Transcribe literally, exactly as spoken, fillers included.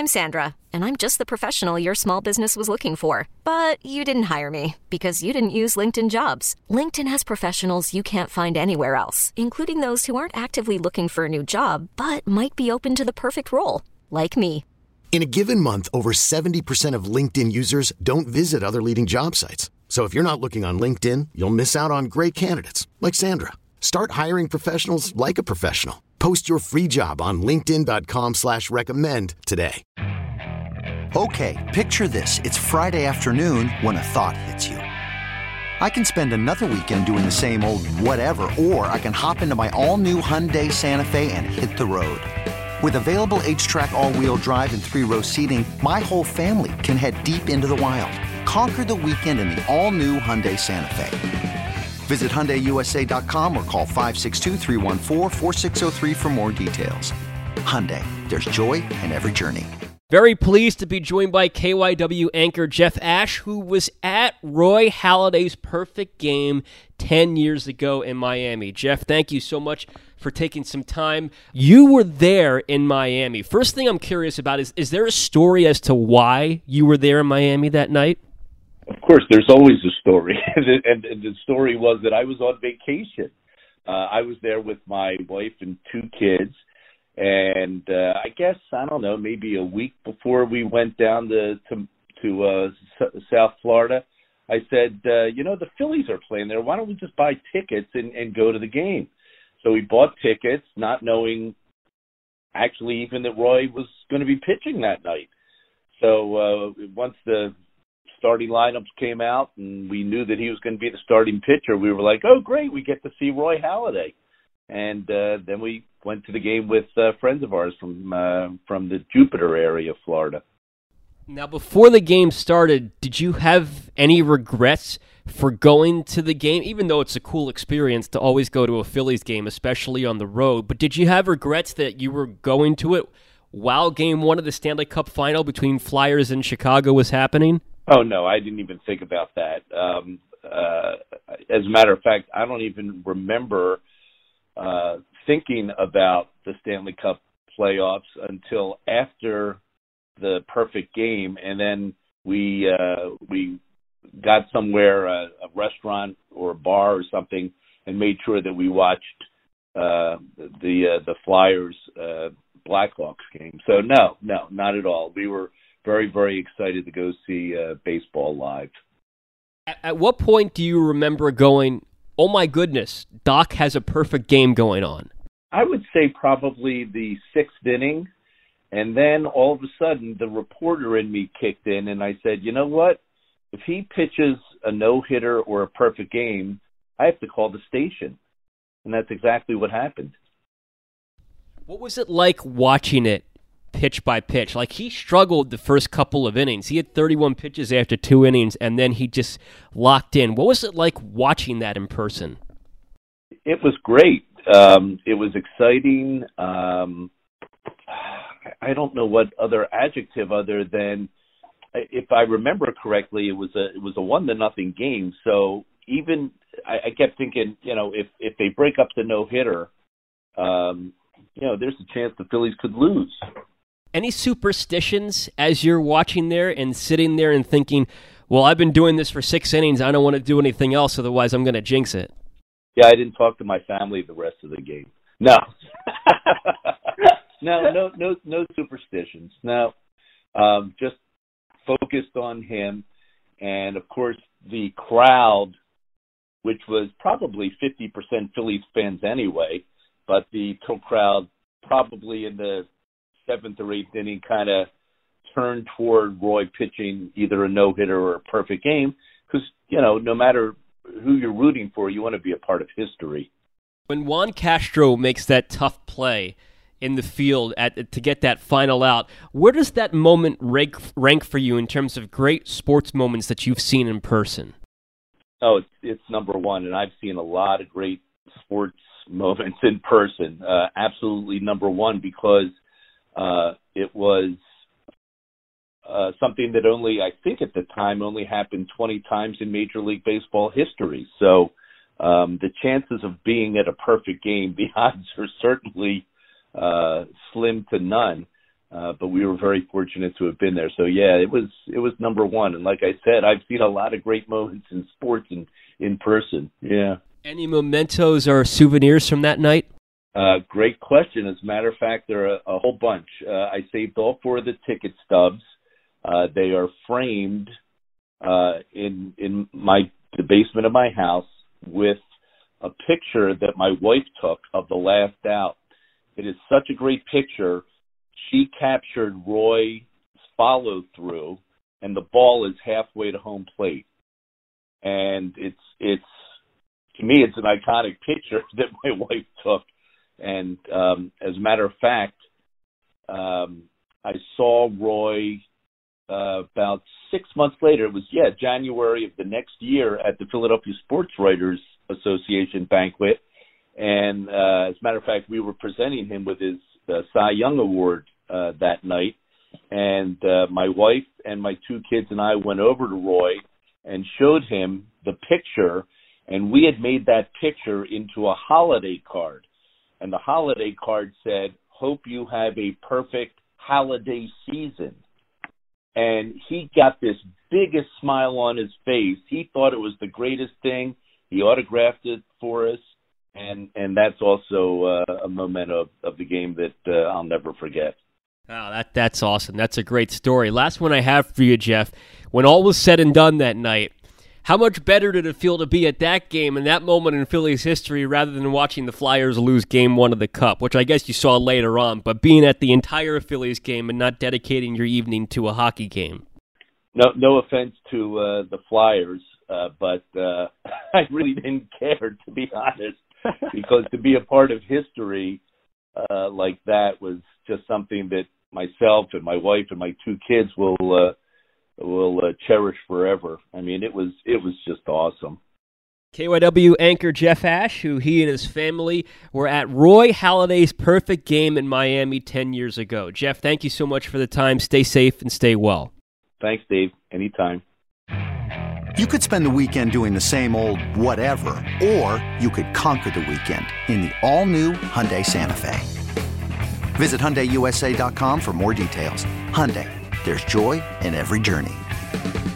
I'm Sandra, and I'm just the professional your small business was looking for. But you didn't hire me because you didn't use LinkedIn Jobs. LinkedIn has professionals you can't find anywhere else, including those who aren't actively looking for a new job, but might be open to the perfect role, like me. In a given month, over seventy percent of LinkedIn users don't visit other leading job sites. So if you're not looking on LinkedIn, you'll miss out on great candidates like Sandra. Start hiring professionals like a professional. Post your free job on linkedin dot com slash recommend today. Okay, picture this. It's Friday afternoon when a thought hits you. I can spend another weekend doing the same old whatever, or I can hop into my all-new Hyundai Santa Fe and hit the road. With available H-Track all-wheel drive and three-row seating, my whole family can head deep into the wild. Conquer the weekend in the all-new Hyundai Santa Fe. Visit Hyundai U S A dot com or call five six two, three one four, four six zero three for more details. Hyundai, there's joy in every journey. Very pleased to be joined by K Y W anchor Jeff Ashe, who was at Roy Halladay's perfect game ten years ago in Miami. Jeff, thank you so much for taking some time. You were there in Miami. First thing I'm curious about is, is there a story as to why you were there in Miami that night? Of course, there's always a story, and, and the story was that I was on vacation. Uh, I was there with my wife and two kids, and uh, I guess, I don't know, maybe a week before we went down to to, to uh, S- South Florida, I said, uh, you know, the Phillies are playing there. Why don't we just buy tickets and, and go to the game? So we bought tickets, not knowing actually even that Roy was going to be pitching that night. So uh, once the starting lineups came out and we knew that he was going to be the starting pitcher, we were like, oh, great, we get to see Roy Halladay. And uh, then we went to the game with uh, friends of ours from uh, from the Jupiter area of Florida. Now, before the game started, did you have any regrets for going to the game, even though it's a cool experience to always go to a Phillies game, especially on the road? But did you have regrets that you were going to it while game one of the Stanley Cup final between Flyers and Chicago was happening? Oh, no, I didn't even think about that. Um, uh, as a matter of fact, I don't even remember uh, thinking about the Stanley Cup playoffs until after the perfect game, and then we uh, we got somewhere, uh, a restaurant or a bar or something, and made sure that we watched uh, the uh, the Flyers uh, Blackhawks game. So no, no, not at all. We were very, very excited to go see uh, baseball live. At, at what point do you remember going, oh my goodness, Doc has a perfect game going on? I would say probably the sixth inning, and then all of a sudden the reporter in me kicked in, and I said, you know what? If he pitches a no-hitter or a perfect game, I have to call the station. And that's exactly what happened. What was it like watching it pitch by pitch? Like, he struggled the first couple of innings. He had thirty-one pitches after two innings, and then he just locked in. What was it like watching that in person? It was great. Um, it was exciting. Um, I don't know what other adjective other than, if I remember correctly, it was a it was a one to nothing game. So even I, I kept thinking, you know, if if they break up the no hitter, um, you know, there's a chance the Phillies could lose. Any superstitions as you're watching there and sitting there and thinking, well, I've been doing this for six innings. I don't want to do anything else, otherwise I'm going to jinx it. Yeah, I didn't talk to my family the rest of the game. No, no, no, no, no superstitions. No, um, just focused on him, and of course the crowd, which was probably fifty percent Phillies fans anyway, but the crowd probably in the seventh or eighth inning kind of turned toward Roy pitching either a no-hitter or a perfect game because, you know, no matter who you're rooting for, you want to be a part of history. When Juan Castro makes that tough play in the field at, to get that final out, where does that moment rank, rank for you in terms of great sports moments that you've seen in person? Oh, it's, it's number one, and I've seen a lot of great sports moments in person. Uh, absolutely number one because uh, it was uh, something that only, I think at the time, only happened twenty times in Major League Baseball history. So um, the chances of being at a perfect game, the odds are certainly uh, slim to none. Uh, but we were very fortunate to have been there. So yeah, it was it was number one. And like I said, I've seen a lot of great moments in sports in, in person. Yeah. Any mementos or souvenirs from that night? Uh, great question. As a matter of fact, there are a, a whole bunch. Uh, I saved all four of the ticket stubs. Uh, they are framed uh, in in my the basement of my house with a picture that my wife took of the last out. It is such a great picture. She captured Roy's follow-through, and the ball is halfway to home plate. And it's, it's to me, it's an iconic picture that my wife took. And um, as a matter of fact, um, I saw Roy uh, about six months later. It was, yeah, January of the next year at the Philadelphia Sports Writers Association banquet. And uh, as a matter of fact, we were presenting him with his uh, Cy Young Award uh, that night. And uh, my wife and my two kids and I went over to Roy and showed him the picture. And we had made that picture into a holiday card. And the holiday card said, "Hope you have a perfect holiday season." And he got this biggest smile on his face. He thought it was the greatest thing. He autographed it for us. And and that's also uh, a moment of, of the game that uh, I'll never forget. Oh, that that's awesome. That's a great story. Last one I have for you, Jeff. When all was said and done that night, how much better did it feel to be at that game and that moment in Phillies history rather than watching the Flyers lose game one of the Cup, which I guess you saw later on, but being at the entire Phillies game and not dedicating your evening to a hockey game? No, no offense to uh, the Flyers, uh, but uh, I really didn't care, to be honest. Because to be a part of history uh, like that was just something that myself and my wife and my two kids will uh, will uh, cherish forever. I mean, it was it was just awesome. K Y W anchor Jeff Ashe, who he and his family were at Roy Halladay's perfect game in Miami ten years ago. Jeff, thank you so much for the time. Stay safe and stay well. Thanks, Dave. Anytime. You could spend the weekend doing the same old whatever, or you could conquer the weekend in the all-new Hyundai Santa Fe. Visit Hyundai U S A dot com for more details. Hyundai, there's joy in every journey.